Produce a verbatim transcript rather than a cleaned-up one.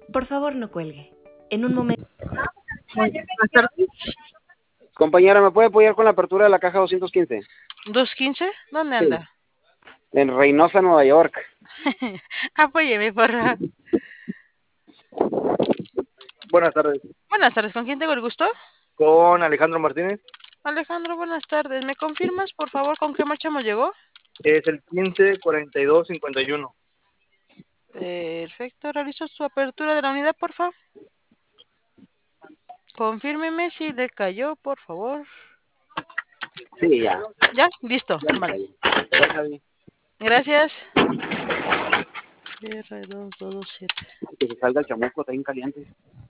Por favor, no cuelgue. En un momento. Buenas tardes. Compañera, ¿me puede apoyar con la apertura de la caja doscientos quince? ¿doscientos quince? ¿Dónde Sí. anda? En Reynosa, Nueva York. Apóyeme, porra. Buenas tardes. Buenas tardes, ¿con quién tengo el gusto? Con Alejandro Martínez. Alejandro, buenas tardes. ¿Me confirmas, por favor, con qué marchamo llegó? Es el quince cuarenta y dos cincuenta y uno. Perfecto, realizo su apertura de la unidad, por favor. Confírmeme si le cayó, por favor. Sí, ya. ¿Ya? Listo. Ya me Vale. caí. Ya caí. Gracias. R dos dos siete. Que se salga el chamuco, está bien caliente.